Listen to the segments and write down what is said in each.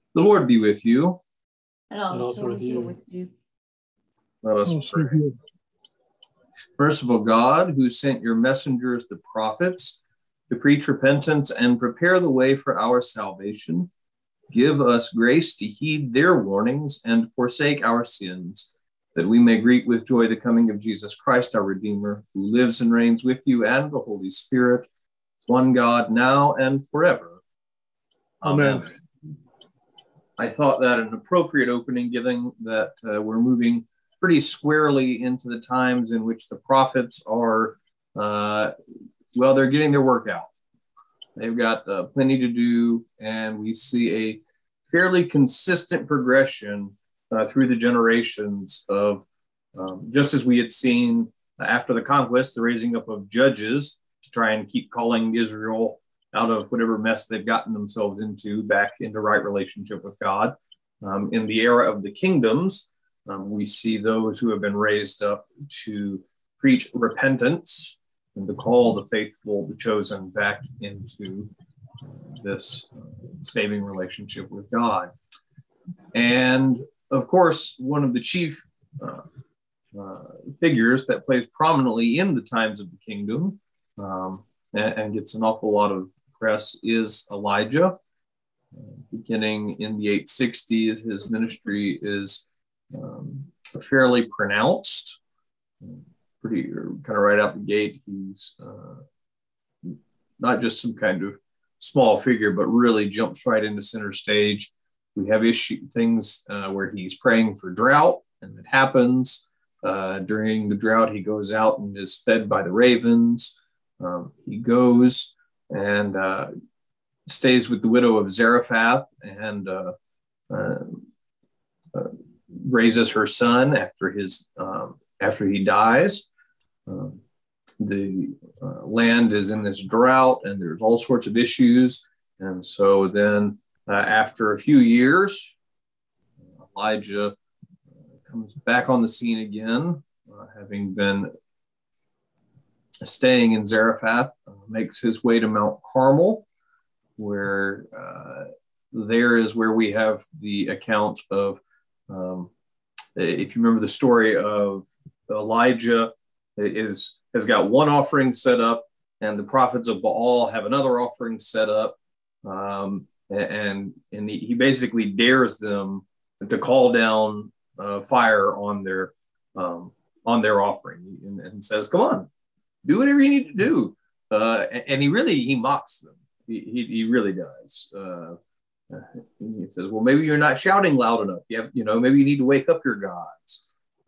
The Lord be with you. And also with you. Let us pray. Merciful God, who sent your messengers, the prophets, to preach repentance and prepare the way for our salvation, give us grace to heed their warnings and forsake our sins, that we may greet with joy the coming of Jesus Christ, our Redeemer, who lives and reigns with you and the Holy Spirit, one God, now and forever. Amen. I thought that an appropriate opening, given that we're moving pretty squarely into the times in which the prophets are, they're getting their work out. They've got plenty to do, and we see a fairly consistent progression through the generations of, just as we had seen after the conquest, the raising up of judges to try and keep calling Israel out of whatever mess they've gotten themselves into, back into right relationship with God. In the era of the kingdoms, we see those who have been raised up to preach repentance and to call the faithful, the chosen, back into this saving relationship with God. And of course, one of the chief figures that plays prominently in the times of the kingdom and gets an awful lot of press is Elijah. Beginning in the 860s, his ministry is fairly pronounced. Pretty kind of right out the gate, he's not just some kind of small figure, but really jumps right into center stage. We have things where he's praying for drought, and it happens. During the drought, he goes out and is fed by the ravens. He goes and stays with the widow of Zarephath and raises her son after he dies. The land is in this drought, and there's all sorts of issues. And so then after a few years, Elijah comes back on the scene again, having been staying in Zarephath, makes his way to Mount Carmel, where there is where we have the account of, if you remember the story of Elijah, has got one offering set up, and the prophets of Baal have another offering set up, and he basically dares them to call down fire on their offering, and says, "Come on, do whatever you need to do." And he mocks them. He really does. He says, "Well, maybe you're not shouting loud enough. Maybe you need to wake up your gods."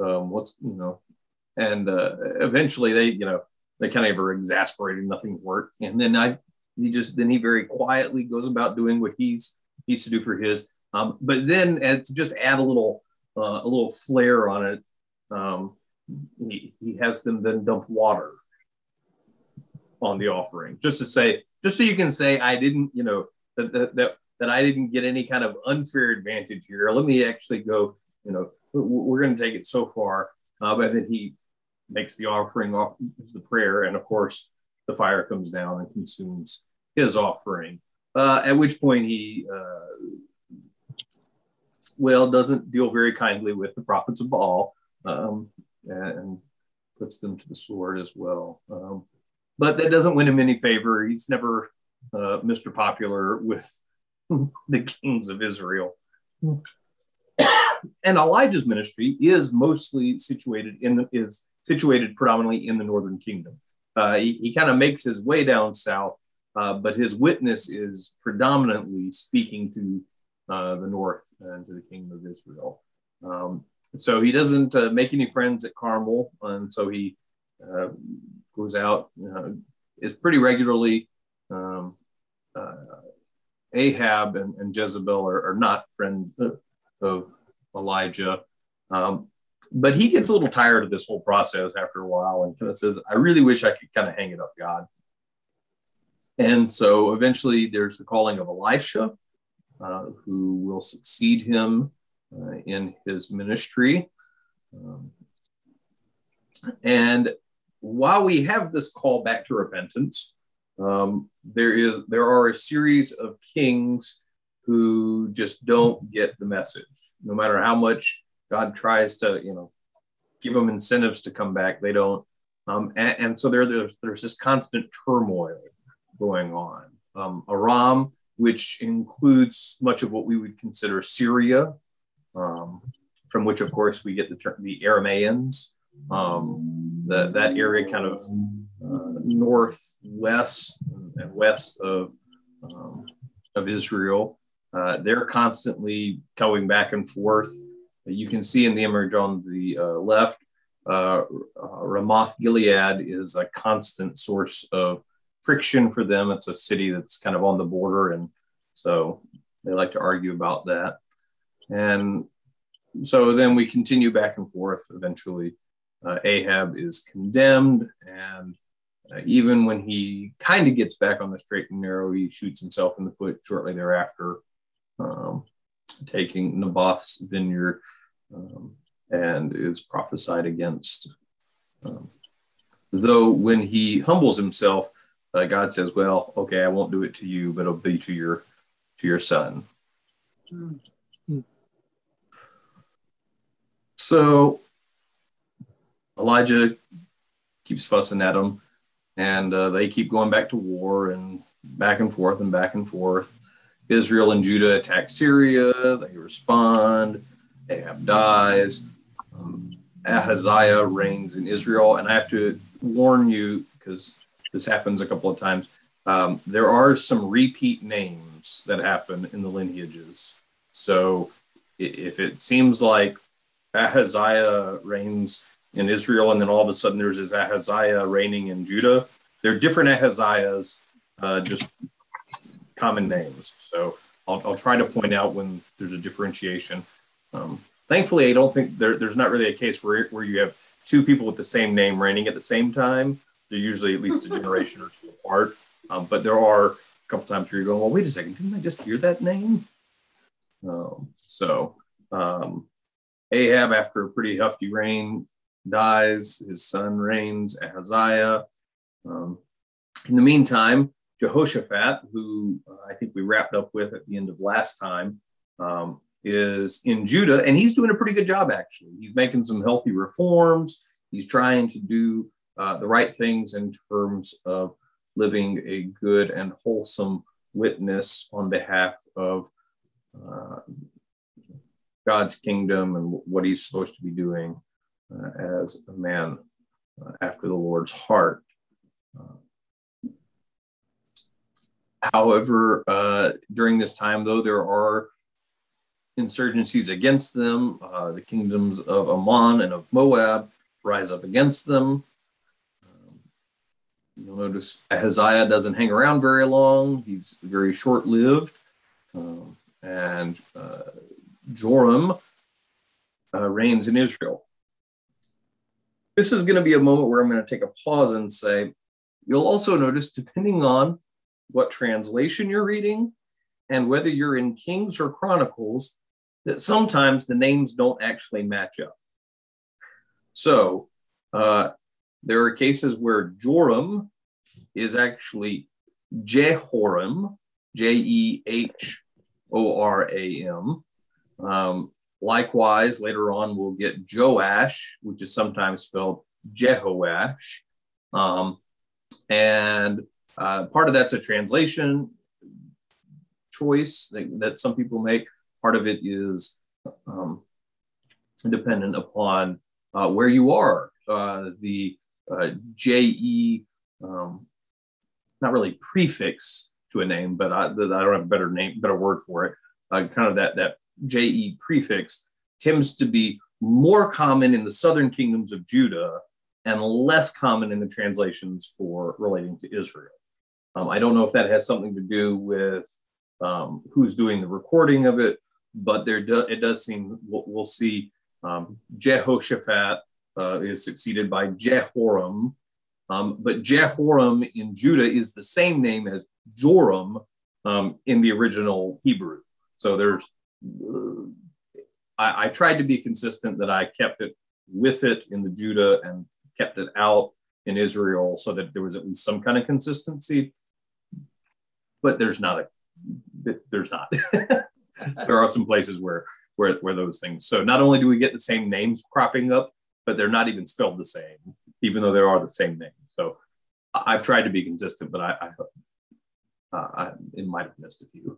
And eventually they kind of are exasperated. Nothing worked. And then he very quietly goes about doing what he's to do for his. But then to just add a little flair on it, he has them then dump water on the offering, just so you can say, I didn't, that I didn't get any kind of unfair advantage here. Let me actually go, we're going to take it so far. But then he makes the offering off the prayer, and of course the fire comes down and consumes his offering. At which point he doesn't deal very kindly with the prophets of Baal, and puts them to the sword as well. But that doesn't win him any favor. He's never Mr. Popular with the kings of Israel. And Elijah's ministry is mostly situated predominantly in the northern kingdom. He kind of makes his way down south, but his witness is predominantly speaking to the north and to the kingdom of Israel. So he doesn't make any friends at Carmel, and so he goes out, is pretty regularly. Ahab and Jezebel are not friends of Elijah, but he gets a little tired of this whole process after a while, and kind of says, "I really wish I could kind of hang it up, God." And so eventually there's the calling of Elisha, who will succeed him in his ministry. And while we have this call back to repentance, there are a series of kings who just don't get the message. No matter how much God tries to, give them incentives to come back, they don't. And so there's this constant turmoil going on. Aram, which includes much of what we would consider Syria, from which, of course, we get the Aramaeans. That area kind of northwest and west of Israel. They're constantly going back and forth. You can see in the image on the left, Ramoth Gilead is a constant source of friction for them. It's a city that's kind of on the border, and so they like to argue about that. And so then we continue back and forth. Eventually, Ahab is condemned, and even when he kind of gets back on the straight and narrow, he shoots himself in the foot shortly thereafter, taking Naboth's vineyard, and is prophesied against. Though when he humbles himself, God says, "Well, okay, I won't do it to you, but it'll be to your son." Mm-hmm. So Elijah keeps fussing at him, and they keep going back to war and back and forth and back and forth. Israel and Judah attack Syria. They respond. Ahab dies. Ahaziah reigns in Israel. And I have to warn you, because this happens a couple of times, there are some repeat names that happen in the lineages. So if it seems like Ahaziah reigns in Israel, and then all of a sudden there's this Ahaziah reigning in Judah, they're different Ahaziahs, just common names. So I'll try to point out when there's a differentiation. Thankfully, I don't think there's not really a case where you have two people with the same name reigning at the same time. They're usually at least a generation or two apart. But there are a couple times where you're going, well, wait a second, didn't I just hear that name? Ahab, after a pretty hefty reign, dies. His son reigns, Ahaziah. In the meantime, Jehoshaphat, who I think we wrapped up with at the end of last time, is in Judah, and he's doing a pretty good job, actually. He's making some healthy reforms. He's trying to do the right things in terms of living a good and wholesome witness on behalf of God's kingdom and what he's supposed to be doing as a man after the Lord's heart. However, during this time, though, there are insurgencies against them. The kingdoms of Ammon and of Moab rise up against them. You'll notice Ahaziah doesn't hang around very long. He's very short-lived. And Joram reigns in Israel. This is going to be a moment where I'm going to take a pause and say, you'll also notice, depending on what translation you're reading and whether you're in Kings or Chronicles, that sometimes the names don't actually match up. So there are cases where Joram is actually Jehoram, Jehoram. Likewise, later on, we'll get Joash, which is sometimes spelled Jehoash. And part of that's a translation choice that some people make. Part of it is dependent upon where you are. The JE, not really prefix to a name, but I don't have a better word for it. Kind of that JE prefix tends to be more common in the southern kingdoms of Judah and less common in the translations for relating to Israel. I don't know if that has something to do with who's doing the recording of it, but it does seem we'll see Jehoshaphat is succeeded by Jehoram, but Jehoram in Judah is the same name as Joram in the original Hebrew. So there's I tried to be consistent that I kept it with it in the Judah and kept it out in Israel so that there was at least some kind of consistency, but there's not there's not. There are some places where those things. So not only do we get the same names cropping up, but they're not even spelled the same, even though there are the same names. So I've tried to be consistent, but it might have missed a few.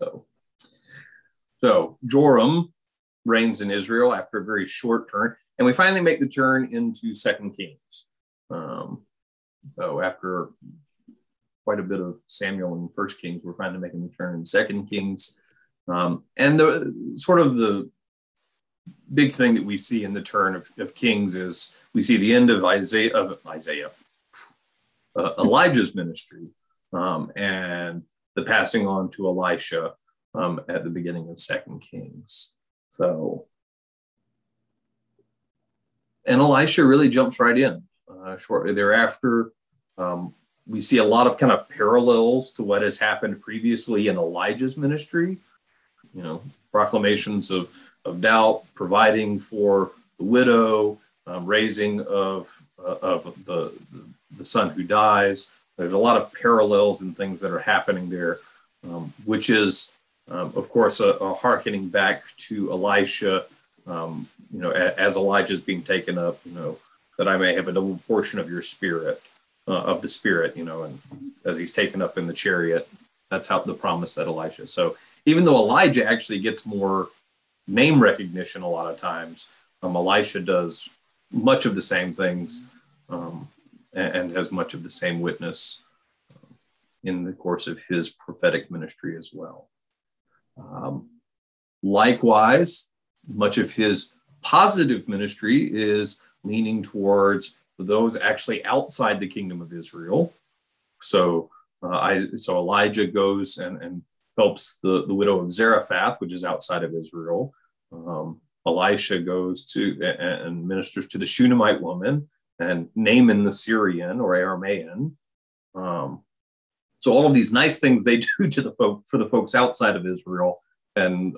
So Joram reigns in Israel after a very short turn, and we finally make the turn into 2 Kings. So after quite a bit of Samuel in 1 Kings, we're finally making the turn in 2 Kings. And the big thing that we see in the turn of Kings is we see the end of Elijah's ministry, and the passing on to Elisha at the beginning of 2 Kings. So, and Elisha really jumps right in. Shortly thereafter, we see a lot of kind of parallels to what has happened previously in Elijah's ministry. Proclamations of doubt, providing for the widow, raising of the son who dies. There's a lot of parallels and things that are happening there, which is, of course, a hearkening back to Elisha, as Elijah is being taken up, that I may have a double portion of your spirit, of the spirit, and as he's taken up in the chariot, that's how the promise that Elisha. So even though Elijah actually gets more name recognition a lot of times, Elisha does much of the same things and has much of the same witness in the course of his prophetic ministry as well. Likewise, much of his positive ministry is leaning towards those actually outside the kingdom of Israel. So Elijah goes and helps the widow of Zarephath, which is outside of Israel. Elisha goes to and ministers to the Shunammite woman and Naaman the Syrian or Aramaean. So all of these nice things they do to for the folks outside of Israel, and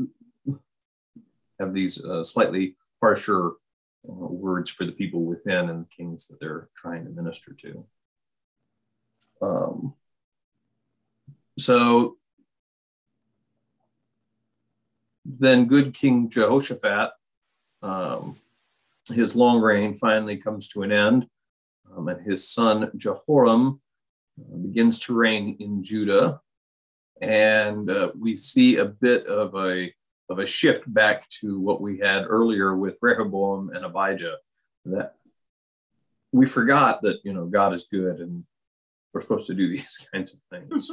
have these slightly harsher words for the people within and the kings that they're trying to minister to. So then good King Jehoshaphat, his long reign finally comes to an end, and his son Jehoram begins to reign in Judah. And we see a bit of a shift back to what we had earlier with Rehoboam and Abijah, that we forgot that, God is good and we're supposed to do these kinds of things.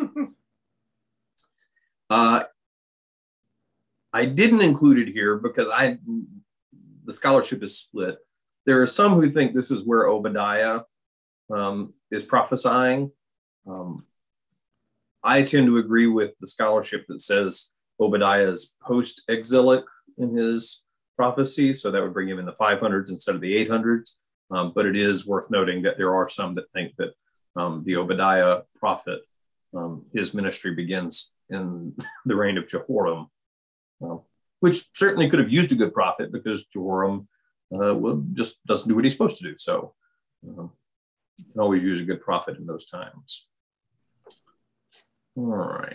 I didn't include it here because the scholarship is split. There are some who think this is where Obadiah is prophesying. I tend to agree with the scholarship that says Obadiah is post-exilic in his prophecy, so that would bring him in the 500s instead of the 800s. But it is worth noting that there are some that think that the Obadiah prophet, his ministry begins in the reign of Jehoram, which certainly could have used a good prophet because Jehoram just doesn't do what he's supposed to do. So you can always use a good prophet in those times. All right.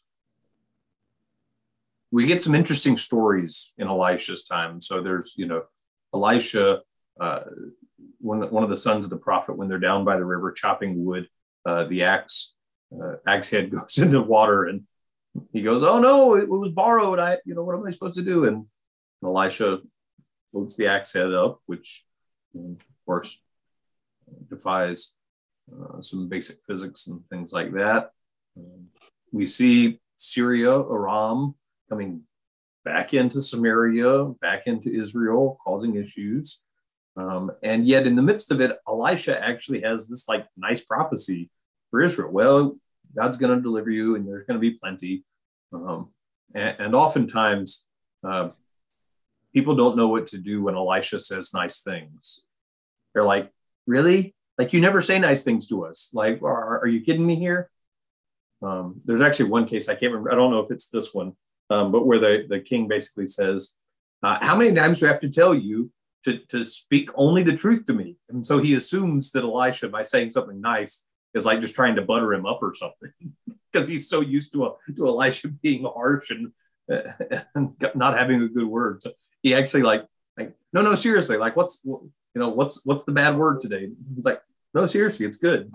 We get some interesting stories in Elisha's time. So there's, Elisha, one of the sons of the prophet, when they're down by the river chopping wood, the axe head goes into the water and he goes, "Oh no, it was borrowed. What am I supposed to do?" And Elisha floats the axe head up, which of course defies some basic physics and things like that. We see Syria, Aram, coming back into Samaria, back into Israel, causing issues. And yet in the midst of it, Elisha actually has this nice prophecy for Israel. Well, God's going to deliver you and there's going to be plenty. And oftentimes people don't know what to do when Elisha says nice things. They're like, really? You never say nice things to us. Are you kidding me here? There's actually one case, I can't remember, I don't know if it's this one, but where the king basically says, how many times do I have to tell you to speak only the truth to me? And so he assumes that Elisha, by saying something nice, is just trying to butter him up or something. because he's so used to Elisha being harsh and not having a good word. So he actually like no, seriously, like what's the bad word today? He's like, no, seriously, it's good.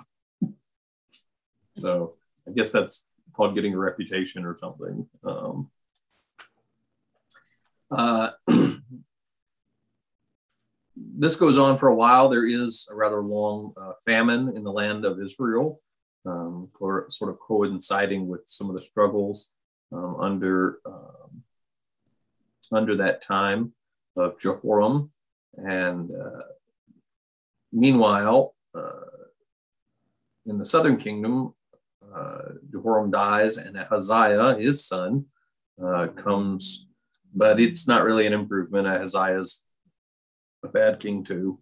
So I guess that's called getting a reputation or something. This goes on for a while. There is a rather long famine in the land of Israel, sort of coinciding with some of the struggles under that time of Jehoram. And meanwhile, in the southern kingdom, Jehoram dies, and Ahaziah, his son, comes, but it's not really an improvement. Ahaziah's a bad king too.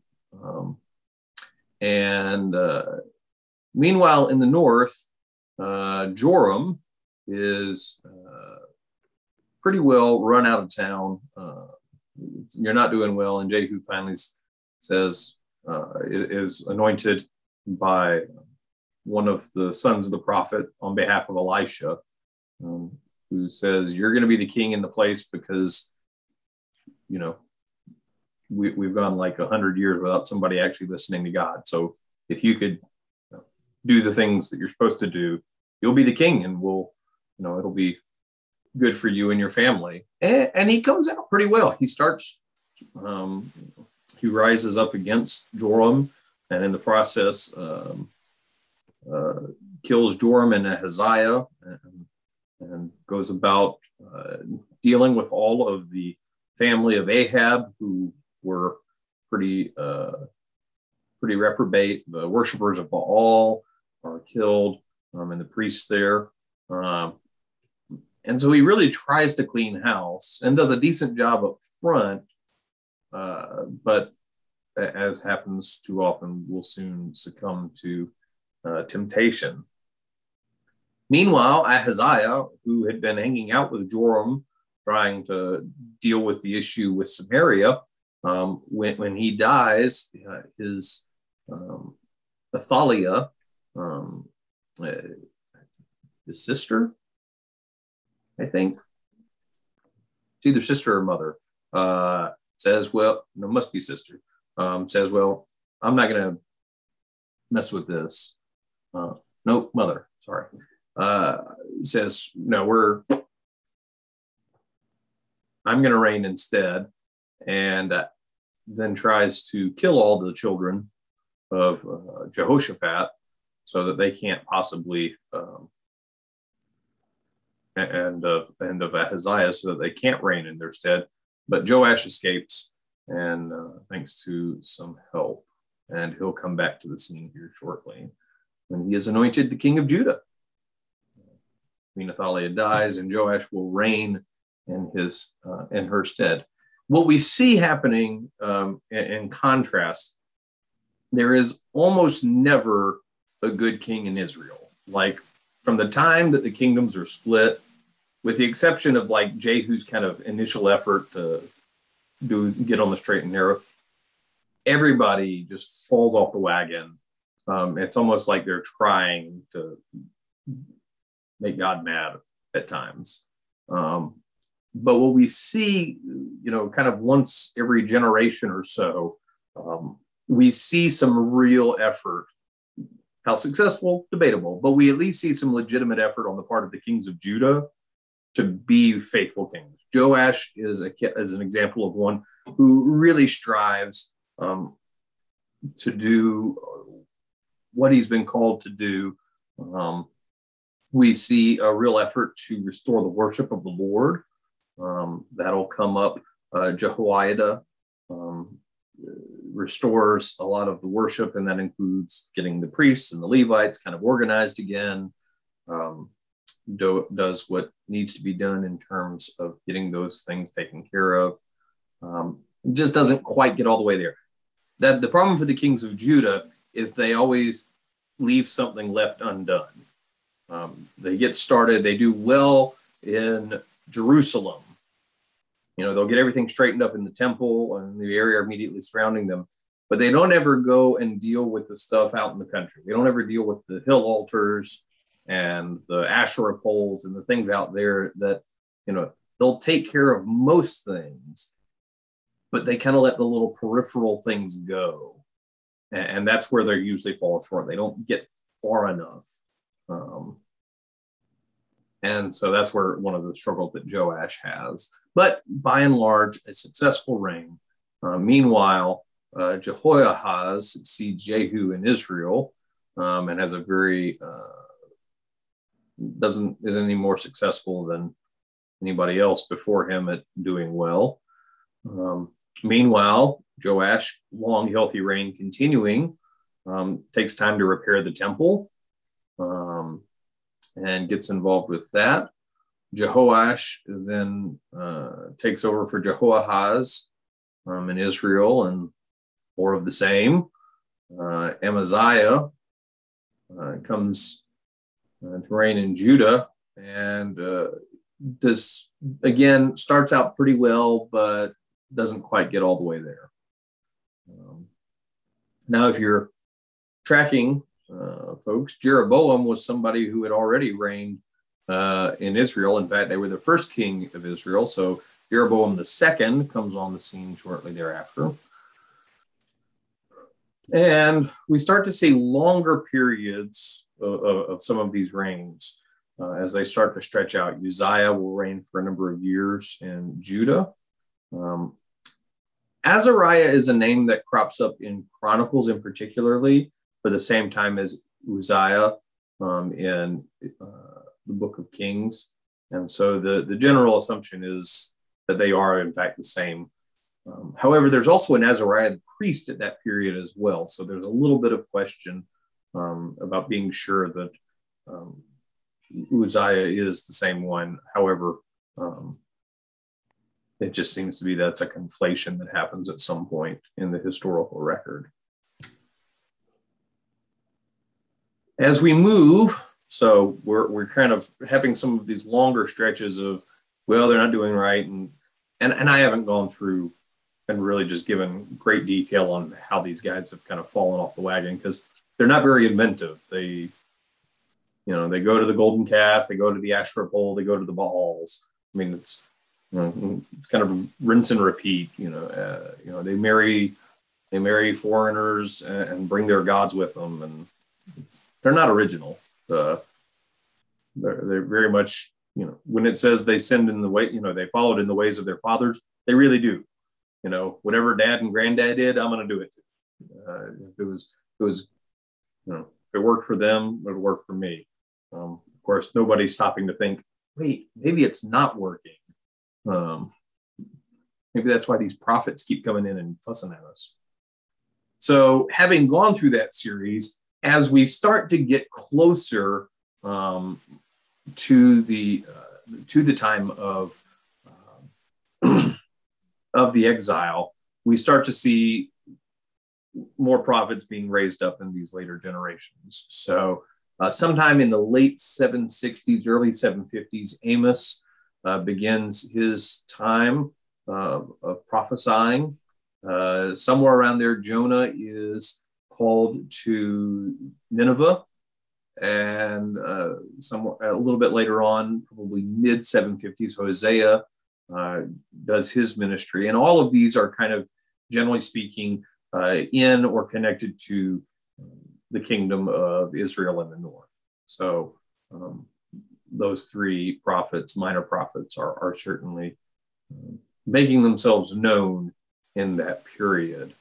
Meanwhile, in the north, Joram is pretty well run out of town. You're not doing well. And Jehu finally says, is anointed by one of the sons of the prophet on behalf of Elisha, who says, you're going to be the king in the place because, we've gone like 100 years without somebody actually listening to God. So if you could do the things that you're supposed to do, you'll be the king, and it'll be good for you and your family. And he comes out pretty well. He starts, he rises up against Joram, and in the process, kills Joram and Ahaziah, and goes about dealing with all of the family of Ahab, who were pretty reprobate. The worshipers of Baal are killed, and the priests there. And so he really tries to clean house and does a decent job up front, but as happens too often, will soon succumb to temptation. Meanwhile, Ahaziah, who had been hanging out with Joram, trying to deal with the issue with Samaria, when he dies, his Athaliah, his sister, I think, it's either sister or mother, says, well, no, must be sister, says, well, I'm not going to mess with this. No, mother, sorry. Says, no, I'm going to reign instead, and then tries to kill all the children of Jehoshaphat so that they can't possibly, and of Ahaziah, so that they can't reign in their stead. But Joash escapes, and thanks to some help, and he'll come back to the scene here shortly. And he is anointed the king of Judah. Queen Athaliah dies, and Joash will reign in her stead. What we see happening in contrast, there is almost never a good king in Israel. Like from the time that the kingdoms are split, with the exception of like Jehu's kind of initial effort to get on the straight and narrow, everybody just falls off the wagon. It's almost like they're trying to make God mad at times. But what we see, kind of once every generation or so, we see some real effort. How successful, debatable, but we at least see some legitimate effort on the part of the kings of Judah to be faithful kings. Joash is an example of one who really strives to do what he's been called to do. We see a real effort to restore the worship of the Lord. That'll come up. Jehoiada restores a lot of the worship, and that includes getting the priests and the Levites kind of organized again. Does what needs to be done in terms of getting those things taken care of. Just doesn't quite get all the way there. That the problem for the kings of Judah is they always leave something left undone. They get started, they do well in Jerusalem. They'll get everything straightened up in the temple and the area immediately surrounding them, but they don't ever go and deal with the stuff out in the country. They don't ever deal with the hill altars. and the Asherah poles and the things out there that, they'll take care of most things, but they kind of let the little peripheral things go. And that's where they usually fall short. They don't get far enough. And so that's where one of the struggles that Joash has. But by and large, a successful reign. Meanwhile, Jehoahaz succeeds Jehu in Israel and has a very, isn't any more successful than anybody else before him at doing well. Meanwhile, Joash, long, healthy reign continuing, takes time to repair the temple and gets involved with that. Jehoash then takes over for Jehoahaz in Israel, and more of the same. Amaziah comes to reign in Judah, and this, again, starts out pretty well, but doesn't quite get all the way there. Now, if you're tracking, folks, Jeroboam was somebody who had already reigned in Israel. In fact, they were the first king of Israel. So Jeroboam II comes on the scene shortly thereafter. And we start to see longer periods of some of these reigns as they start to stretch out. Uzziah will reign for a number of years in Judah. Azariah is a name that crops up in Chronicles in particularly for the same time as Uzziah in the Book of Kings. And so the general assumption is that they are, in fact, the same. However, there's also an Azariah the priest at that period as well. So there's a little bit of question about being sure that Uzziah is the same one. However, it just seems to be that's a conflation that happens at some point in the historical record. As we move, so we're kind of having some of these longer stretches of, well, they're not doing right. And I haven't gone through and really just given great detail on how these guys have kind of fallen off the wagon, because they're not very inventive. They go to the golden calf, they go to the Asherah pole, they go to the Baals. I mean, it's kind of rinse and repeat. They marry foreigners and bring their gods with them, and they're not original. They're very much, when it says they sinned in the way, they followed in the ways of their fathers, they really do. Whatever dad and granddad did, I'm going to do it. If it worked for them, it would work for me. Of course, nobody's stopping to think, wait, maybe it's not working. Maybe that's why these prophets keep coming in and fussing at us. So having gone through that series, as we start to get closer to the time of the exile, we start to see more prophets being raised up in these later generations. So sometime in the late 760s, early 750s, Amos begins his time of prophesying. Somewhere around there, Jonah is called to Nineveh, and a little bit later on, probably mid 750s, Hosea does his ministry. And all of these are kind of, generally speaking, in or connected to the kingdom of Israel in the north. So those three prophets, minor prophets, are certainly making themselves known in that period.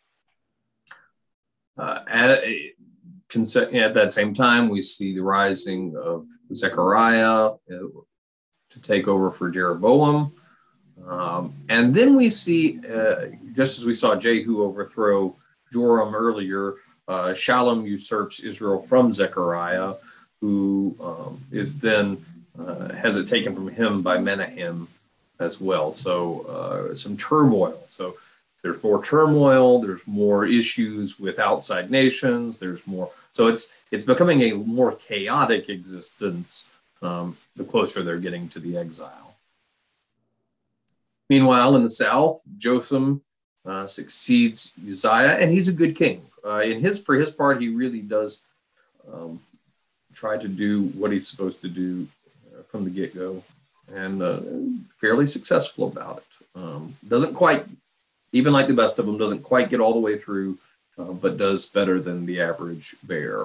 At that same time, we see the rising of Zechariah to take over for Jeroboam. And then we see, just as we saw Jehu overthrow Joram earlier, Shallum usurps Israel from Zechariah, who is then has it taken from him by Menahem as well. So some turmoil. So there's more turmoil. There's more issues with outside nations. There's more. So it's becoming a more chaotic existence the closer they're getting to the exile. Meanwhile, in the south, Jotham succeeds Uzziah, and he's a good king. For his part, he really does try to do what he's supposed to do from the get-go, and fairly successful about it. Doesn't quite, even like the best of them, doesn't quite get all the way through, but does better than the average bear.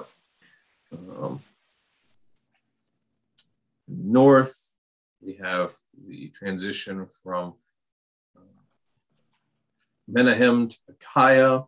North, we have the transition from Menahem to Micaiah,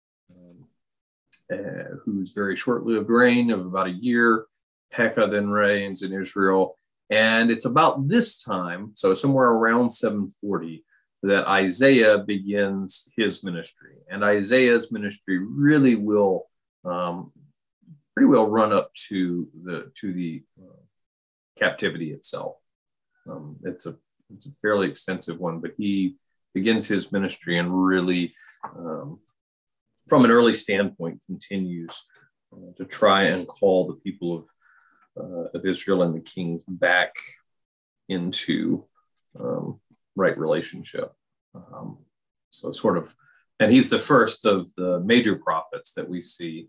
whose very short-lived reign of about a year. Pekah then reigns in Israel. And it's about this time, so somewhere around 740, that Isaiah begins his ministry. And Isaiah's ministry really will pretty well run up to the captivity itself. It's a fairly extensive one, but he begins his ministry and really, from an early standpoint, continues to try and call the people of Israel and the kings back into right relationship. So sort of, and he's the first of the major prophets that we see,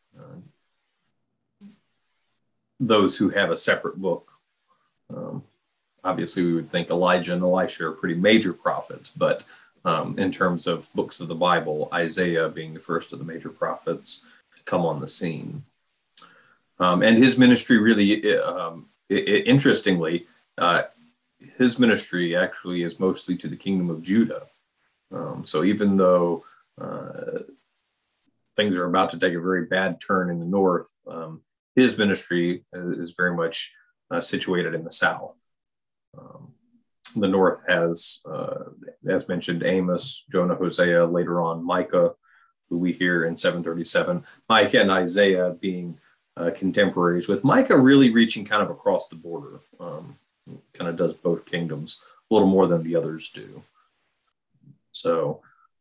those who have a separate book. Obviously, we would think Elijah and Elisha are pretty major prophets, but in terms of books of the Bible, Isaiah being the first of the major prophets to come on the scene. And his ministry really, interestingly, his ministry actually is mostly to the kingdom of Judah. So even though things are about to take a very bad turn in the north, his ministry is very much situated in the south. The north has, as mentioned, Amos, Jonah, Hosea, later on Micah, who we hear in 737. Micah and Isaiah being contemporaries, with Micah really reaching kind of across the border. Kind of does both kingdoms a little more than the others do. So,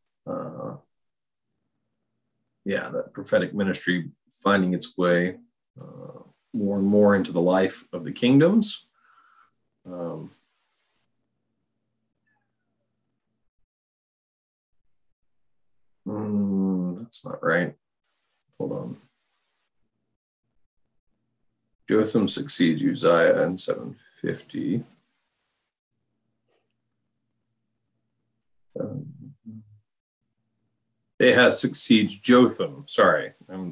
yeah, that prophetic ministry finding its way more and more into the life of the kingdoms. That's not right. Hold on. Jotham succeeds Uzziah in 750. Ahaz succeeds Jotham. Sorry,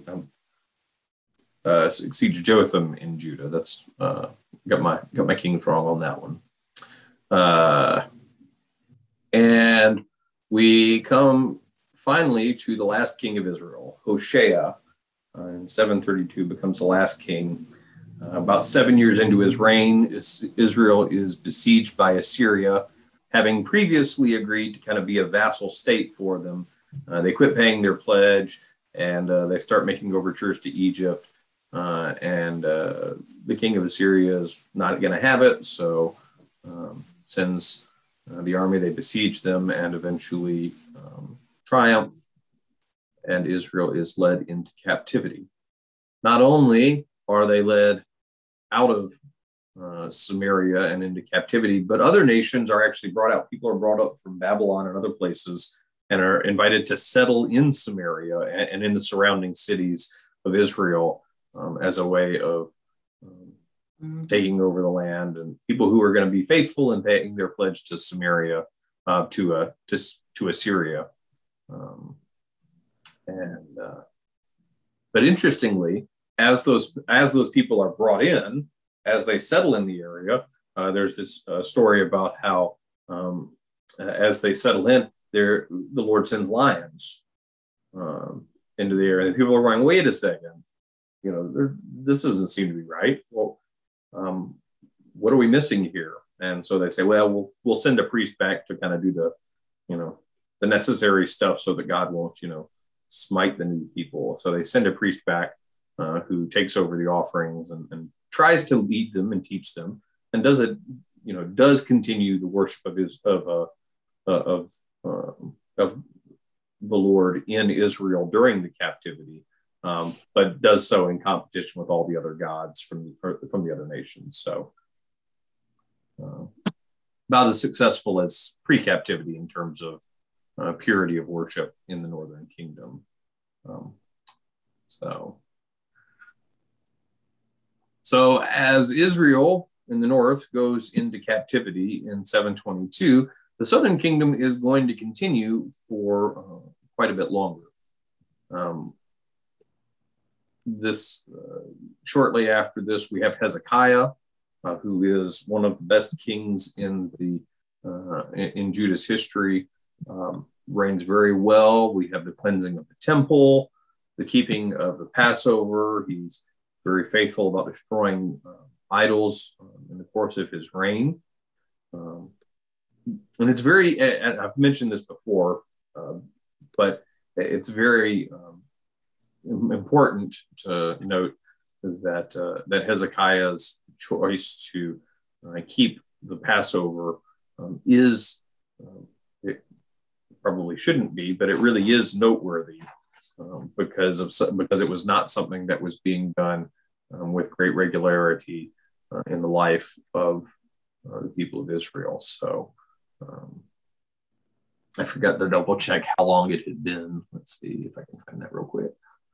succeeds Jotham in Judah. That's got my kings wrong on that one. And we come finally to the last king of Israel, Hoshea. In 732 becomes the last king. About 7 years into his reign, Israel is besieged by Assyria, having previously agreed to kind of be a vassal state for them. They quit paying their pledge, and they start making overtures to Egypt. And the king of Assyria is not going to have it, so sends the army. They besiege them and eventually triumph, and Israel is led into captivity. Not only are they led out of Samaria and into captivity, but other nations are actually brought out. People are brought up from Babylon and other places and are invited to settle in Samaria and in the surrounding cities of Israel as a way of taking over the land, and people who are going to be faithful and paying their pledge to Samaria, to Assyria. But interestingly, as those people are brought in, as they settle in the area, there's this story about how as they settle in, the Lord sends lions into the area, and people are going, "Wait a second, this doesn't seem to be right. Well, what are we missing here?" And so they say, "Well, we'll send a priest back to kind of do the necessary stuff so that God won't, smite the new people." So they send a priest back who takes over the offerings and tries to lead them and teach them, and does continue the worship of the Lord in Israel during the captivity, but does so in competition with all the other gods from the other nations. So about as successful as pre-captivity in terms of purity of worship in the Northern Kingdom. So as Israel in the north goes into captivity in 722, the southern kingdom is going to continue for quite a bit longer. Shortly after this, we have Hezekiah, who is one of the best kings in Judah's history. Reigns very well. We have the cleansing of the temple, the keeping of the Passover. He's very faithful about destroying idols in the course of his reign. And it's very, and I've mentioned this before, but it's very important to note that Hezekiah's choice to keep the Passover it probably shouldn't be, but it really is noteworthy because it was not something that was being done with great regularity in the life of the people of Israel. So I forgot to double check how long it had been. Let's see if I can find that real quick.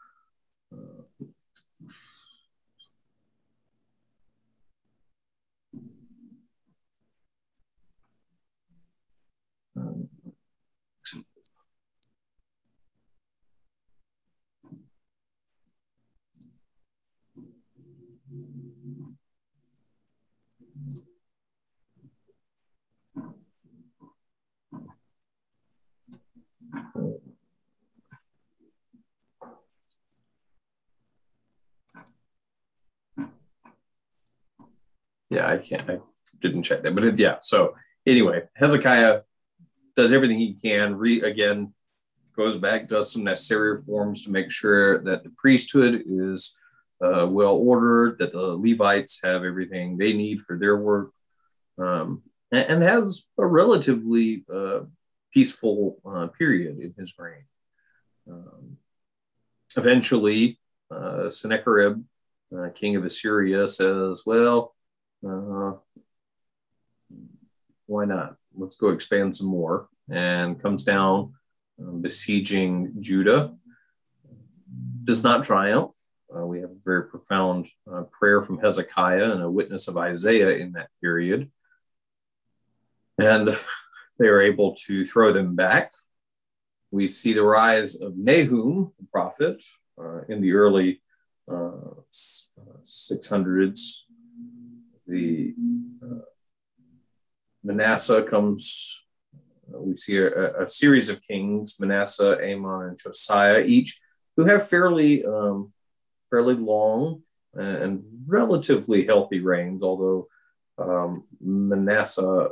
Yeah, I didn't check that, but so anyway, Hezekiah does everything he can. Again, goes back, does some necessary reforms to make sure that the priesthood is well ordered, that the Levites have everything they need for their work, and has a relatively peaceful period in his reign. Eventually, Sennacherib, king of Assyria, says, well, why not? Let's go expand some more, and comes down besieging Judah. Does not triumph. We have a very profound prayer from Hezekiah and a witness of Isaiah in that period. And they are able to throw them back. We see the rise of Nahum, the prophet, in the early 600s. The Manasseh comes. We see a series of kings, Manasseh, Amon, and Josiah, each who have fairly long and relatively healthy reigns, although Manasseh,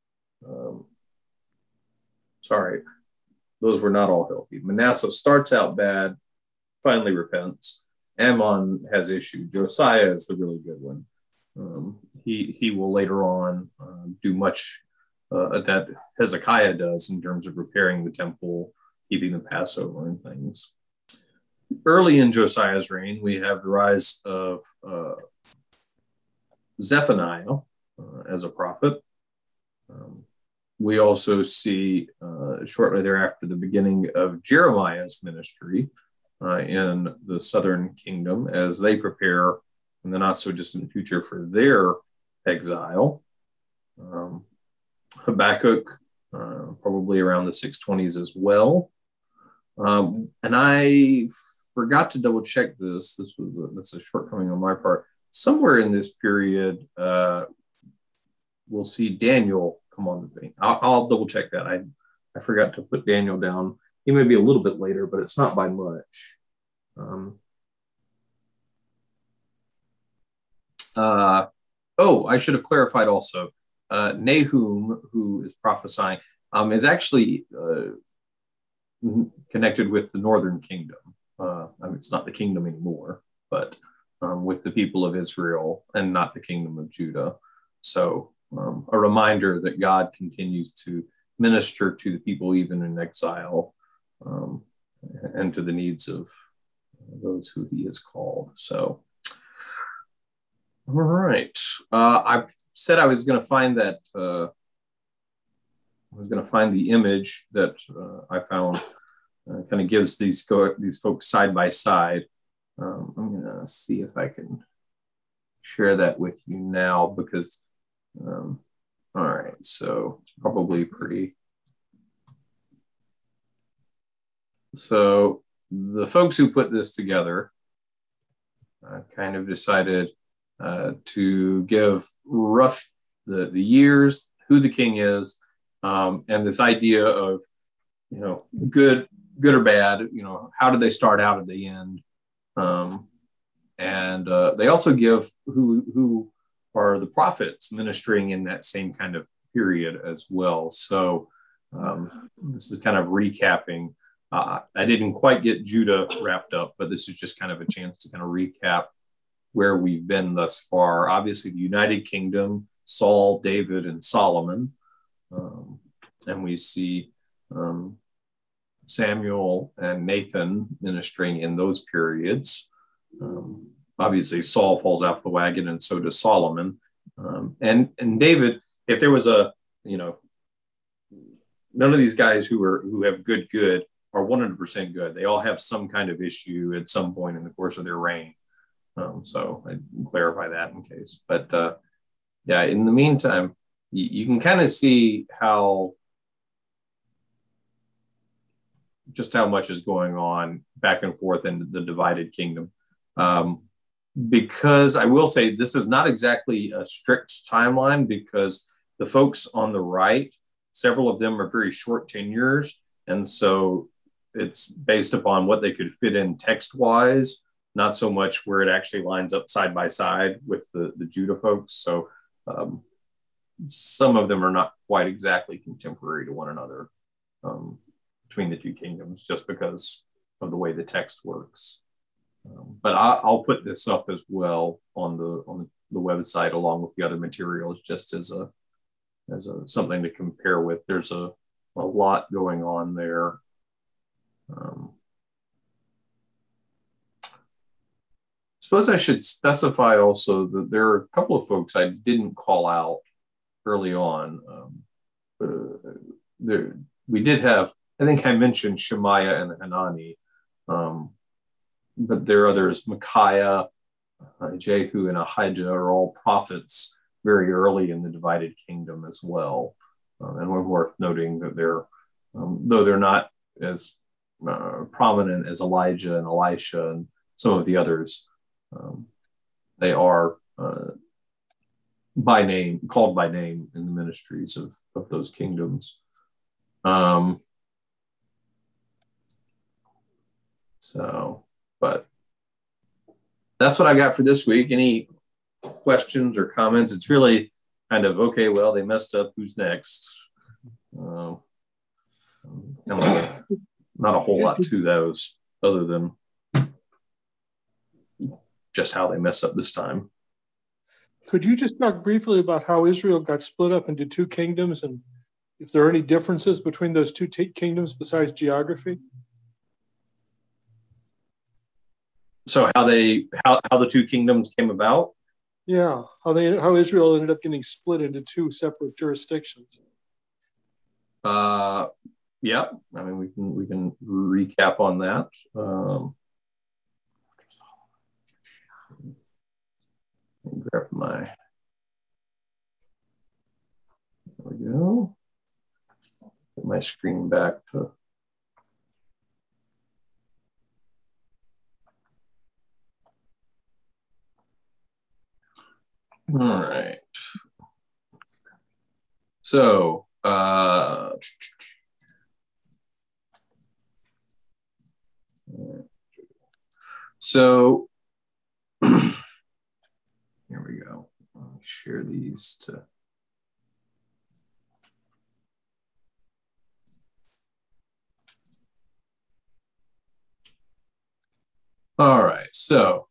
those were not all healthy. Manasseh starts out bad, finally repents. Amon has issues. Josiah is the really good one. He will later on do much that Hezekiah does in terms of repairing the temple, keeping the Passover and things. Early in Josiah's reign, we have the rise of Zephaniah as a prophet. We also see shortly thereafter the beginning of Jeremiah's ministry in the southern kingdom as they prepare in the not so distant future for their exile. Habakkuk, probably around the 620s as well. And I forgot to double check this. That's a shortcoming on my part. Somewhere in this period, we'll see Daniel come on the thing. I'll double check that. I forgot to put Daniel down. He may be a little bit later, but it's not by much. I should have clarified also. Nahum, who is prophesying, is actually connected with the northern kingdom. It's not the kingdom anymore, but with the people of Israel and not the kingdom of Judah. So a reminder that God continues to minister to the people even in exile and to the needs of those who he has called. So, all right. I said I was going to find that. I was going to find the image that I found. Kind of gives these folks side by side. I'm going to see if I can share that with you now because, all right, so it's probably pretty. So the folks who put this together kind of decided to give rough the years, who the king is, and this idea of, good or bad, how did they start out at the end? And they also give who are the prophets ministering in that same kind of period as well. So this is kind of recapping. I didn't quite get Judah wrapped up, but this is just kind of a chance to kind of recap where we've been thus far. Obviously, the United Kingdom, Saul, David, and Solomon. And we see Samuel and Nathan ministering in those periods. Obviously, Saul falls off the wagon, and so does Solomon. And David, if there was none of these guys who have good are 100% good. They all have some kind of issue at some point in the course of their reign. So I clarify that in case. But in the meantime, you can kind of see just how much is going on back and forth in the divided kingdom. Because I will say this is not exactly a strict timeline, because the folks on the right, several of them are very short tenures. And so it's based upon what they could fit in text-wise, not so much where it actually lines up side by side with the Judah folks. So some of them are not quite exactly contemporary to one another between the two kingdoms, just because of the way the text works. But I'll put this up as well on the website along with the other materials, just as a something to compare with. There's a lot going on there. Suppose I should specify also that there are a couple of folks I didn't call out early on. We did have, I think I mentioned Shemaiah and Hanani, but there are others. Micaiah, Jehu, and Ahijah are all prophets very early in the divided kingdom as well. And we're worth noting that they're, though they're not as prominent as Elijah and Elisha and some of the others, they are called by name in the ministries of those kingdoms. But that's what I got for this week. Any questions or comments? It's really kind of, okay, well, they messed up. Who's next? Not a whole lot to those other than just how they mess up this time. Could you just talk briefly about how Israel got split up into two kingdoms, and if there are any differences between those two kingdoms besides geography? So how the two kingdoms came about? Yeah, how Israel ended up getting split into two separate jurisdictions. Yeah, I mean we can recap on that. Grab there we go. Get my screen back to. All right. So, here we go. I'll share these to. All right, so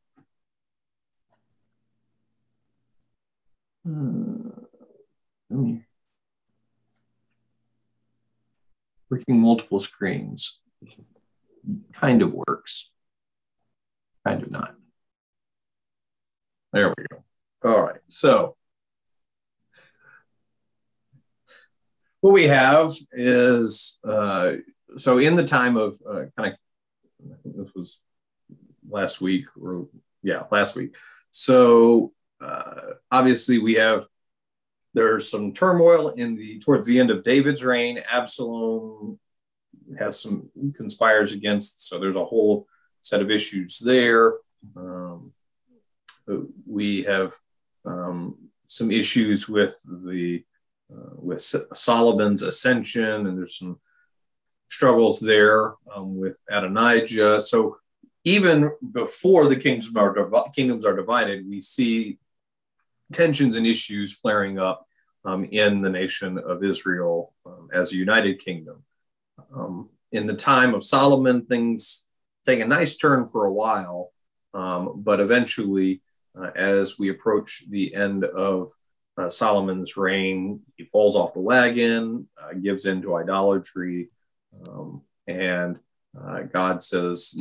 working multiple screens kind of works, kind of not. There we go. All right, so what we have is, so in the time of I think this was last week. So obviously there's some turmoil towards the end of David's reign. Absalom conspires against, so there's a whole set of issues there. We have some issues with Solomon's ascension, and there's some struggles there with Adonijah. So even before the kingdoms are divided, we see tensions and issues flaring up in the nation of Israel as a united kingdom. In the time of Solomon, things take a nice turn for a while, but eventually, as we approach the end of Solomon's reign, he falls off the wagon, gives in to idolatry, and God says,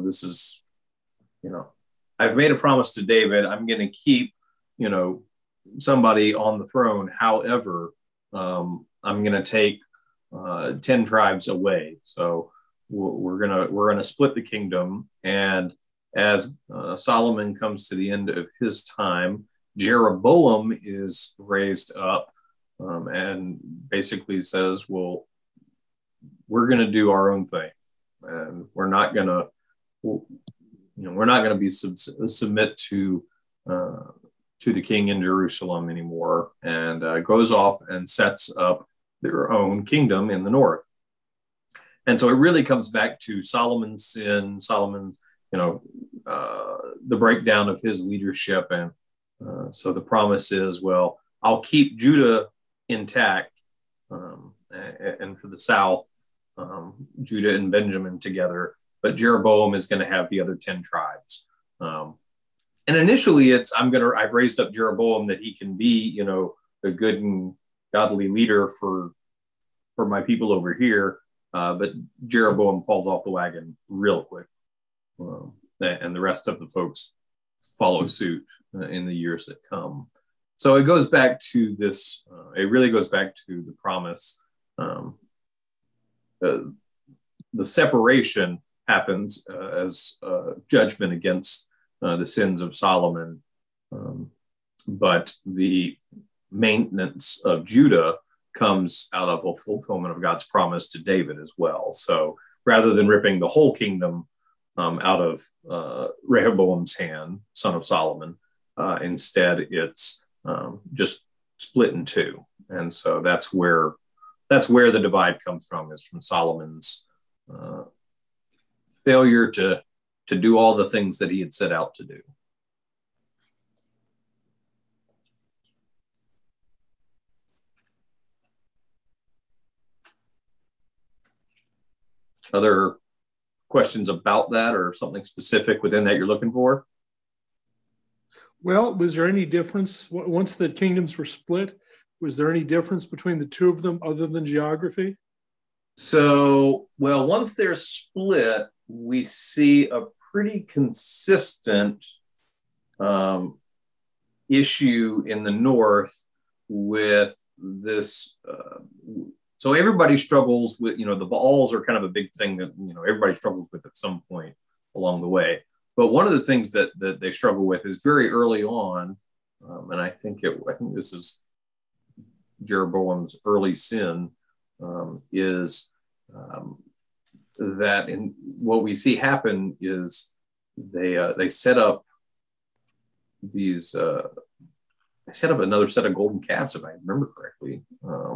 I've made a promise to David. I'm going to keep, somebody on the throne. However, I'm going to take 10 tribes away. So we're gonna split the kingdom. And as Solomon comes to the end of his time, Jeroboam is raised up and basically says, well, we're going to do our own thing, and we're not going to submit to the king in Jerusalem anymore, and goes off and sets up their own kingdom in the north. And so it really comes back to Solomon's sin, the breakdown of his leadership. And so the promise is, well, I'll keep Judah intact, and for the south, Judah and Benjamin together, but Jeroboam is going to have the other 10 tribes. And initially I've raised up Jeroboam that he can be, a good and godly leader for my people over here. But Jeroboam falls off the wagon real quick. And the rest of the folks follow suit in the years that come. So it goes back to this, it really goes back to the promise. The separation happens as judgment against the sins of Solomon. But the maintenance of Judah comes out of a fulfillment of God's promise to David as well. So rather than ripping the whole kingdom out of Rehoboam's hand, son of Solomon, instead it's just split in two. And so that's where the divide comes from, is from Solomon's failure to do all the things that he had set out to do. Other questions about that, or something specific within that you're looking for? Well, was there any difference once the kingdoms were split? Was there any difference between the two of them other than geography? So, well, once they're split, we see a pretty consistent issue in the north with this. So everybody struggles with, the Baals are kind of a big thing that, everybody struggles with at some point along the way. But one of the things that they struggle with is very early on, and I think this is Jeroboam's early sin, is that in what we see happen is they set up these they set up another set of golden calves, if I remember correctly.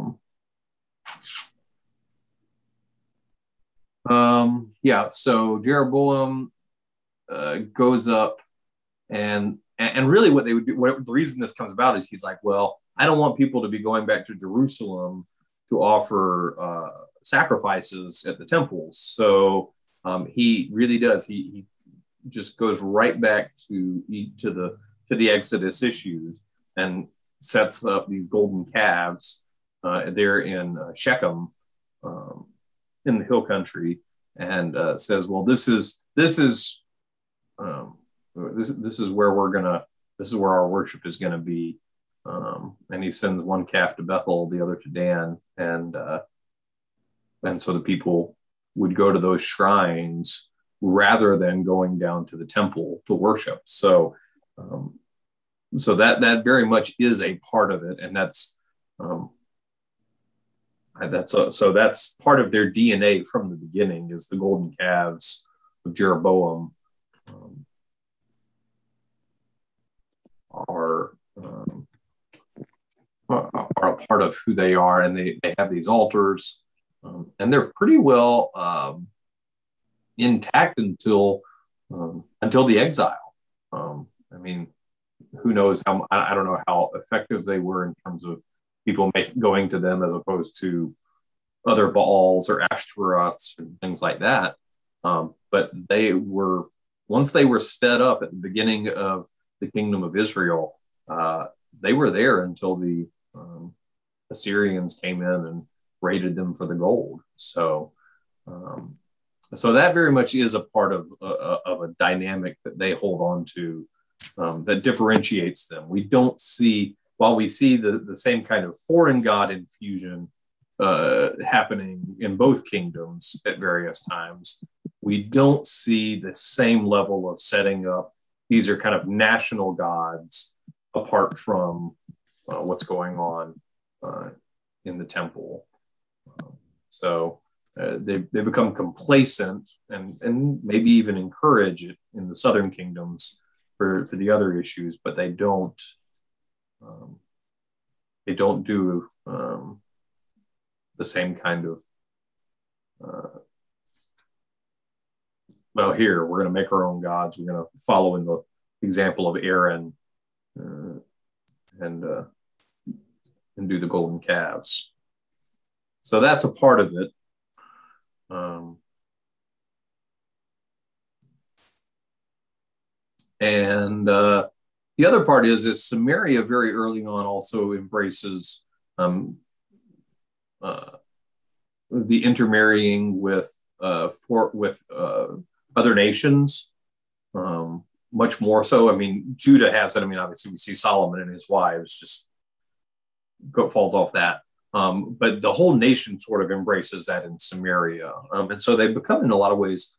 So Jeroboam goes up and really what they would do, the reason this comes about is he's like, well, I don't want people to be going back to Jerusalem to offer sacrifices at the temples. So he really does. He just goes right back to the Exodus issues and sets up these golden calves there in Shechem, in the hill country, and says, well, this is where our worship is gonna be. And he sends one calf to Bethel, the other to Dan, and so the people would go to those shrines rather than going down to the temple to worship. So so that very much is a part of it, and that's part of their DNA from the beginning, is the golden calves of Jeroboam are a part of who they are, and they have these altars, and they're pretty well intact until the exile. I mean, who knows how? I don't know how effective they were in terms of people going to them as opposed to other Baals or Ashtaroths and things like that. But once they were set up at the beginning of the kingdom of Israel, they were there until the Assyrians came in and raided them for the gold. So that very much is a part of a dynamic that they hold on to, that differentiates them. We don't see, while we see the same kind of foreign god infusion happening in both kingdoms at various times, we don't see the same level of setting up. These are kind of national gods apart from what's going on in the temple. So they become complacent and maybe even encourage it in the southern kingdoms for the other issues, but they don't do the same kind of well, here we're going to make our own gods. We're going to follow in the example of Aaron and do the golden calves. So that's a part of it. And the other part is Samaria very early on also embraces the intermarrying with other nations, much more so. I mean, Judah has it. I mean, obviously we see Solomon and his wives just falls off that. But the whole nation sort of embraces that in Samaria. And so they become in a lot of ways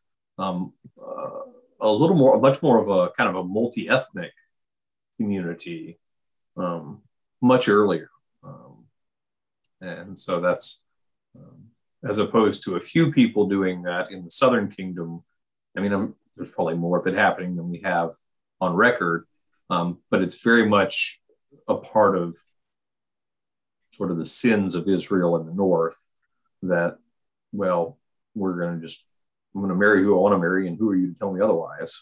much more of a kind of a multi-ethnic community much earlier. And so that's, as opposed to a few people doing that in the Southern Kingdom. I mean, there's probably more of it happening than we have on record, but it's very much a part of sort of the sins of Israel in the north that, well, I'm going to marry who I want to marry, and who are you to tell me otherwise?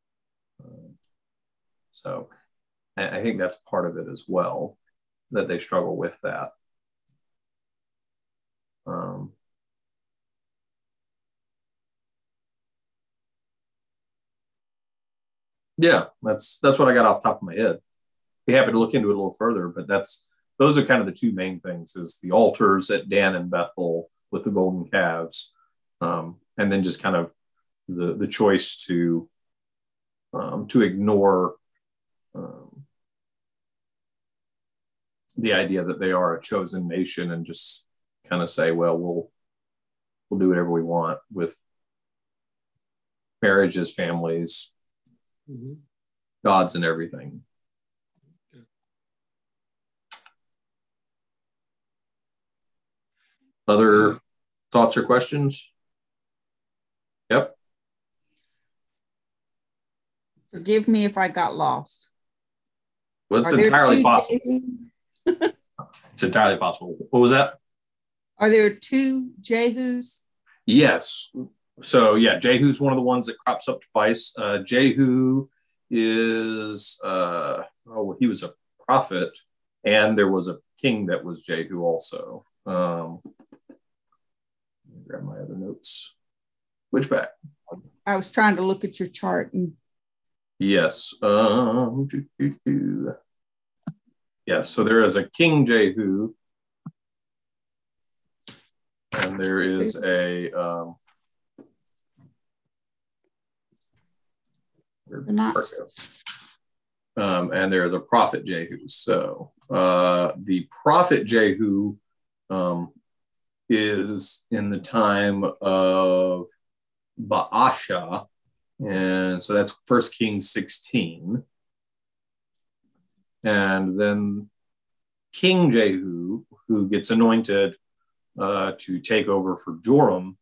So I think that's part of it as well, that they struggle with that. Yeah, that's what I got off the top of my head. Be happy to look into it a little further, but those are kind of the two main things: is the altars at Dan and Bethel with the golden calves, and then just kind of the choice to ignore the idea that they are a chosen nation and just kind of say, well, we'll do whatever we want with marriages, families, gods, and everything. Other thoughts or questions? Yep. Forgive me if I got lost. Well, it's entirely possible. It's entirely possible. What was that? Are there two Jehus? Yes. So yeah, Jehu's one of the ones that crops up twice. Jehu is he was a prophet, and there was a king that was Jehu also. Let me grab my other notes. Which back? I was trying to look at your chart. Yes. Yes. So there is a King Jehu, and there is a and there is a prophet Jehu. So the prophet Jehu is in the time of Baasha, and so that's 1 Kings 16. And then King Jehu, who gets anointed to take over for Joram,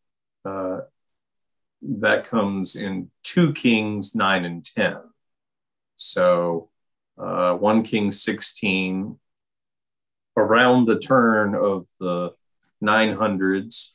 that comes in 2 Kings 9 and 10. So 1 Kings 16, around the turn of the 900s,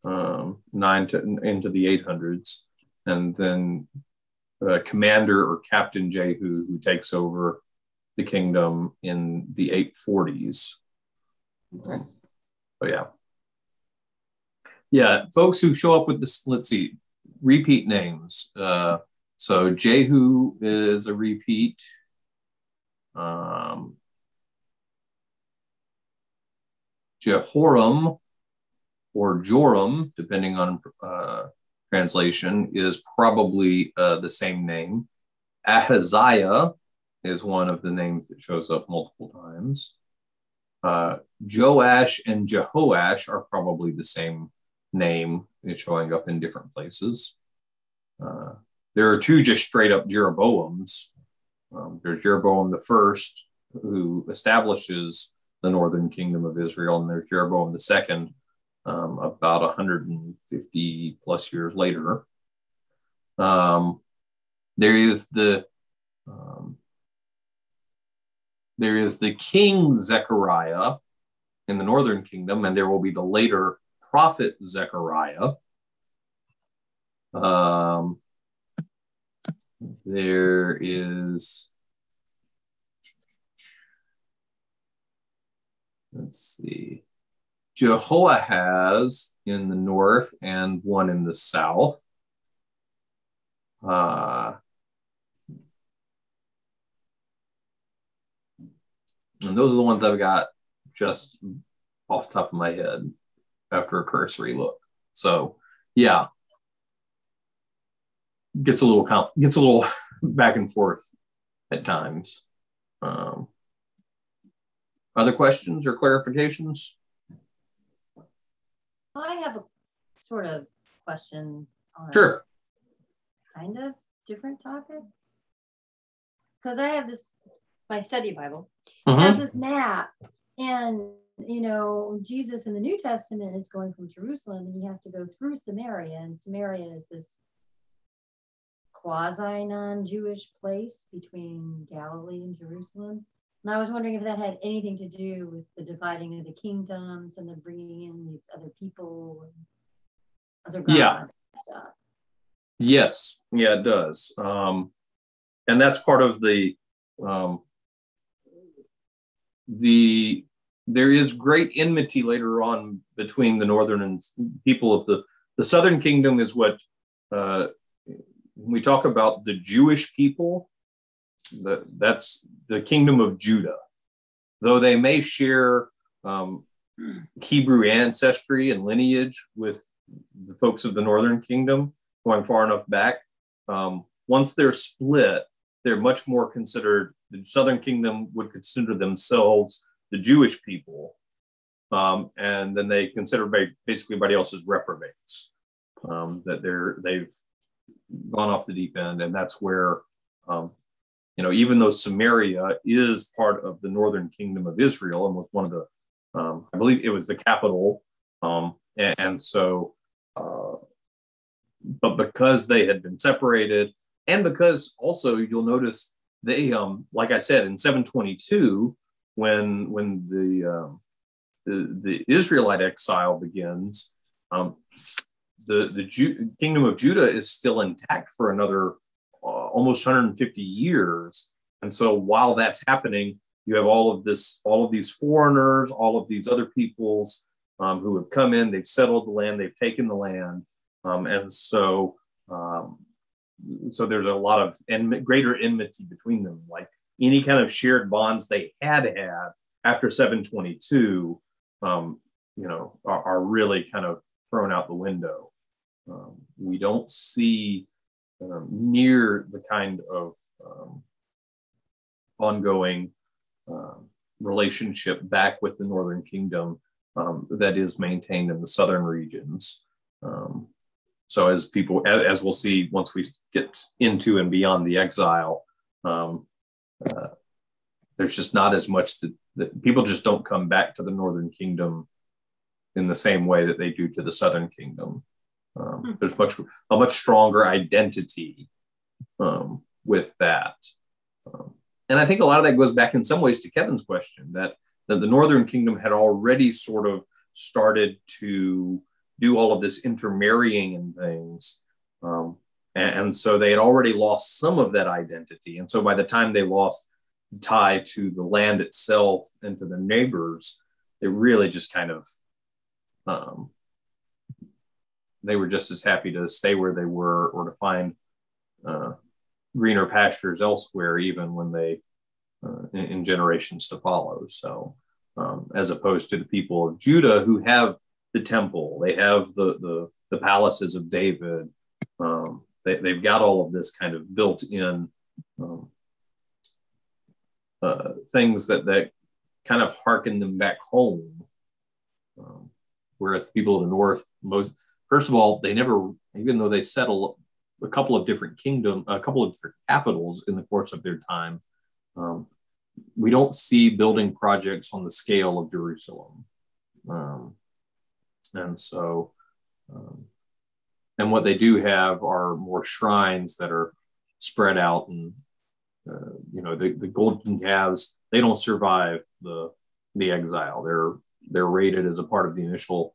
into the 800s, and then Commander or Captain Jehu, who takes over the kingdom in the 840s. Okay. But yeah, folks who show up with this, let's see, repeat names. So Jehu is a repeat. Jehoram or Joram, depending on translation, is probably the same name. Ahaziah is one of the names that shows up multiple times. Joash and Jehoash are probably the same name. It's showing up in different places. There are 2 just straight up Jeroboams. There's Jeroboam the first, who establishes the northern kingdom of Israel, and there's Jeroboam the second, about 150 plus years later. There is the king Zechariah in the northern kingdom, and there will be the later prophet Zechariah. There is, let's see, Jehoahaz in the north and one in the south. And those are the ones I've got just off the top of my head after a cursory look. So yeah, gets a little back and forth at times. Other questions or clarifications? I have a sort of question on Sure. a kind of different topic. Because I have my study Bible has this map, and Jesus in the New Testament is going from Jerusalem, and he has to go through Samaria, and Samaria is this quasi non-Jewish place between Galilee and Jerusalem. And I was wondering if that had anything to do with the dividing of the kingdoms and the bringing in these other people and other gods and stuff. Yes, yeah, it does. And that's part of there is great enmity later on between the northern and people of the southern kingdom is what when we talk about the Jewish people, that's the kingdom of Judah. Though they may share Hebrew ancestry and lineage with the folks of the northern kingdom, going far enough back, once they're split, they're much more considered, the southern kingdom would consider themselves the Jewish people, and then they consider basically everybody else as reprobates, that they've gone off the deep end. And that's where even though Samaria is part of the northern kingdom of Israel and was one of the I believe it was the capital, and so but because they had been separated, and because also you'll notice they like I said, in 722, when the Israelite exile begins, the kingdom of Judah is still intact for another almost 150 years. And so while that's happening, you have all of these foreigners, all of these other peoples who have come in, they've settled the land, they've taken the land. And so there's a lot of greater enmity between them. Like any kind of shared bonds they had after 722, are really kind of thrown out the window. We don't see near the kind of ongoing relationship back with the northern kingdom that is maintained in the southern regions. So as we'll see once we get into and beyond the exile, there's just not as much that people just don't come back to the northern kingdom in the same way that they do to the southern kingdom. There's a much stronger identity with that. And I think a lot of that goes back in some ways to Kevin's question, that the northern kingdom had already sort of started to do all of this intermarrying and things. And so they had already lost some of that identity. And so by the time they lost tie to the land itself and to the neighbors, they really just kind of, they were just as happy to stay where they were or to find greener pastures elsewhere, even when they, in generations to follow. So as opposed to the people of Judah who have the temple, they have the palaces of David, they've got all of this kind of built in things that kind of harken them back home. Whereas the people of the north, first of all, they never, even though they settle a couple of different capitals in the course of their time, we don't see building projects on the scale of Jerusalem. And so, and what they do have are more shrines that are spread out, and the golden calves, they don't survive the exile. They're raided as a part of the initial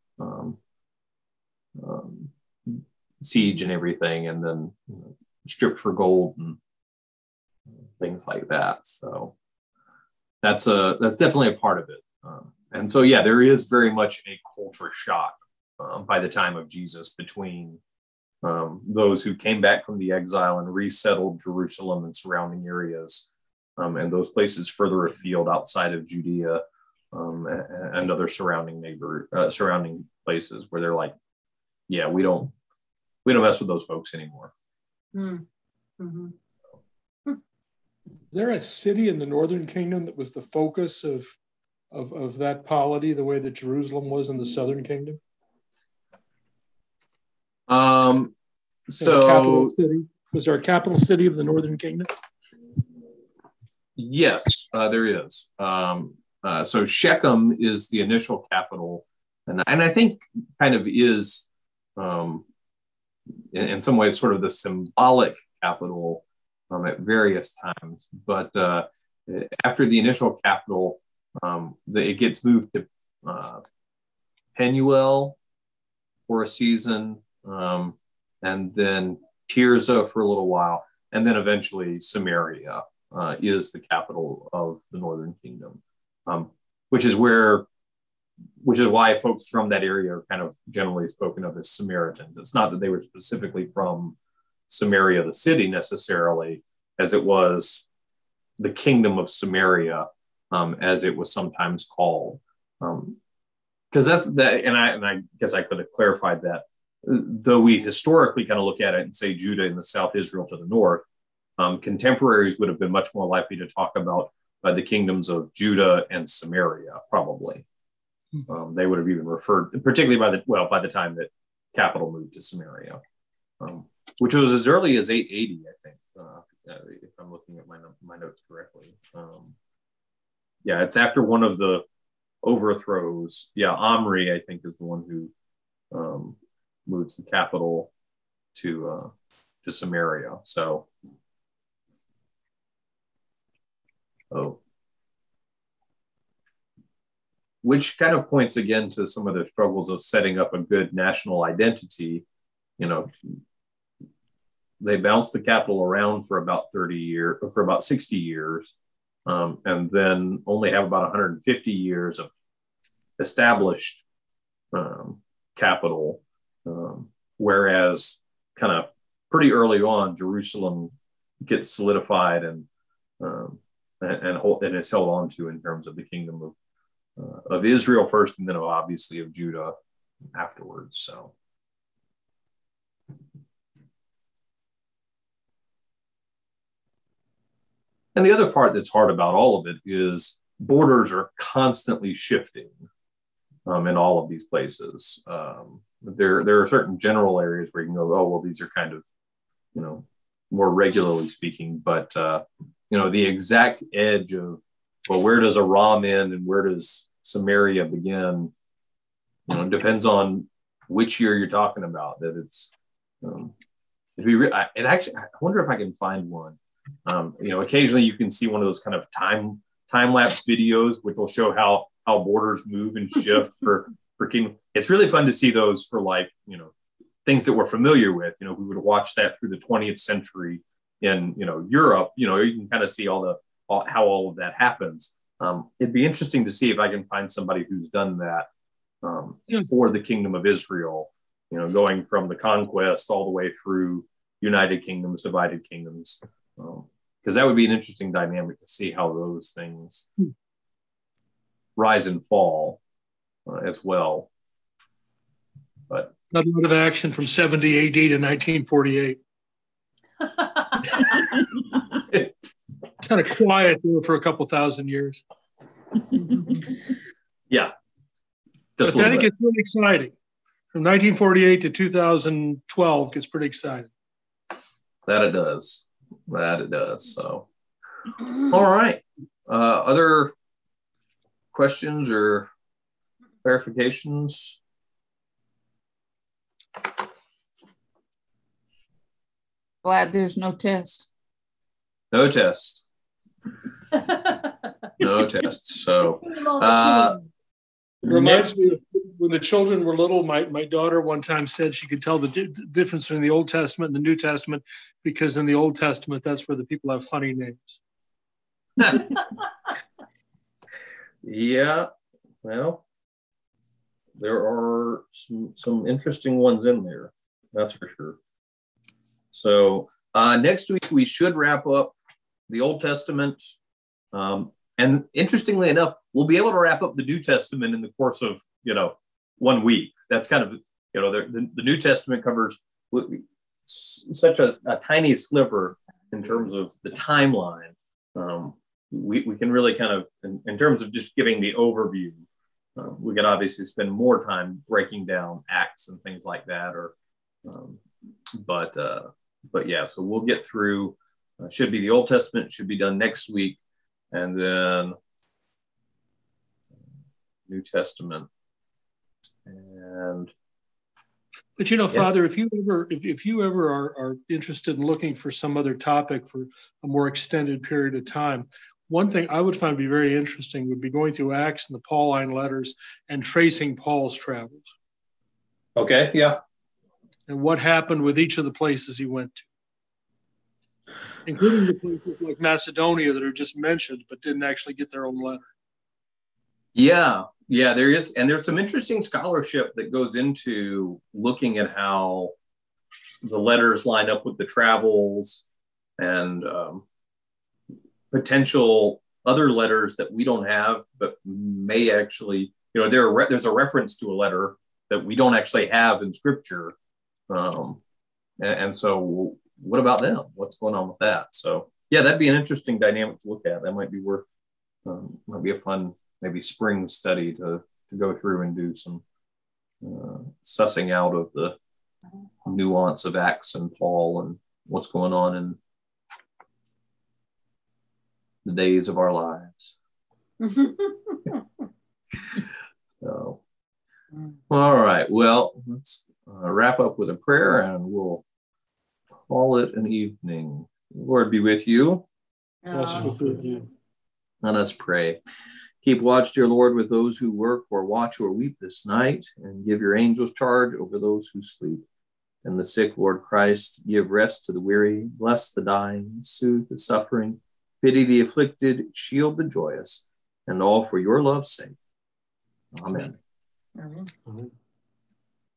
siege and everything, and then stripped for gold and things like that. So that's definitely a part of it. And so, yeah, there is very much a culture shock by the time of Jesus between those who came back from the exile and resettled Jerusalem and surrounding areas, and those places further afield outside of Judea, and other surrounding places where they're like, yeah, we don't mess with those folks anymore. Mm-hmm. Is there a city in the northern kingdom that was the focus of that polity, the way that Jerusalem was in the southern kingdom? So was there a capital city of the northern kingdom? Yes, there is. So Shechem is the initial capital, and I think kind of is, in some ways, sort of the symbolic capital at various times. But after the initial capital, it gets moved to Penuel for a season, and then Tirzah for a little while, and then eventually Samaria is the capital of the northern kingdom, which is why folks from that area are kind of generally spoken of as Samaritans. It's not that they were specifically from Samaria, the city, necessarily, as it was the kingdom of Samaria, as it was sometimes called. Because that's that, and I guess I could have clarified that. Though we historically kind of look at it and say Judah in the south, Israel to the north, contemporaries would have been much more likely to talk about the kingdoms of Judah and Samaria, probably. They would have even referred, particularly by the time that capital moved to Samaria, which was as early as 880, I think, if I'm looking at my notes correctly. Yeah, it's after one of the overthrows. Yeah, Omri, I think, is the one who moves the capital to Samaria. So, which kind of points again to some of the struggles of setting up a good national identity. They bounced the capital around for about 60 years, and then only have about 150 years of established capital, whereas kind of pretty early on, Jerusalem gets solidified and it's held on to in terms of the kingdom of Israel first, and then obviously of Judah afterwards. So. And the other part that's hard about all of it is borders are constantly shifting in all of these places. There are certain general areas where you can go, oh, well, these are kind of, more regularly speaking, but the exact edge of, well, where does Aram end and where does Samaria begin? It depends on which year you're talking about. That it's, I wonder if I can find one. Occasionally you can see one of those kind of time lapse videos, which will show how borders move and shift for kingdom. It's really fun to see those for things that we're familiar with. We would watch that through the 20th century in Europe. You can kind of see how all of that happens. It'd be interesting to see if I can find somebody who's done that for the kingdom of Israel, going from the conquest all the way through united kingdoms, divided kingdoms, because that would be an interesting dynamic to see how those things rise and fall as well. But not a lot of action from 70 AD to 1948. Kind of quiet there for a couple thousand years. Yeah. But then it gets really exciting. From 1948 to 2012 gets pretty exciting. That it does. So, all right. Other questions or clarifications? Glad there's no test. No test. No test. So, it reminds me of when the children were little, my daughter one time said she could tell the difference between the Old Testament and the New Testament because in the Old Testament, that's where the people have funny names. Yeah, well, there are some interesting ones in there, that's for sure. So next week, we should wrap up the Old Testament. And interestingly enough, we'll be able to wrap up the New Testament in the course of, 1 week. That's kind of, the New Testament covers such a tiny sliver in terms of the timeline. We can really kind of, in terms of just giving the overview, we can obviously spend more time breaking down Acts and things like that. But yeah, so we'll get through, should be the Old Testament, should be done next week. And then New Testament. But Father, if you ever are interested in looking for some other topic for a more extended period of time, one thing I would find be very interesting would be going through Acts and the Pauline letters and tracing Paul's travels. Okay, yeah. And what happened with each of the places he went to, including the places like Macedonia that are just mentioned but didn't actually get their own letter. Yeah, there is. And there's some interesting scholarship that goes into looking at how the letters line up with the travels and potential other letters that we don't have, but may actually, there's a reference to a letter that we don't actually have in Scripture. And so what about them? What's going on with that? So yeah, that'd be an interesting dynamic to look at. That might be worth, might be a fun, maybe spring study to go through and do some sussing out of the nuance of Acts and Paul and what's going on in the days of our lives. So, all right. Well, let's wrap up with a prayer and we'll call it an evening. Lord be with you. Let us pray. Keep watch, dear Lord, with those who work or watch or weep this night, and give your angels charge over those who sleep. And the sick, Lord Christ, give rest to the weary, bless the dying, soothe the suffering, pity the afflicted, shield the joyous, and all for your love's sake. Amen. Amen.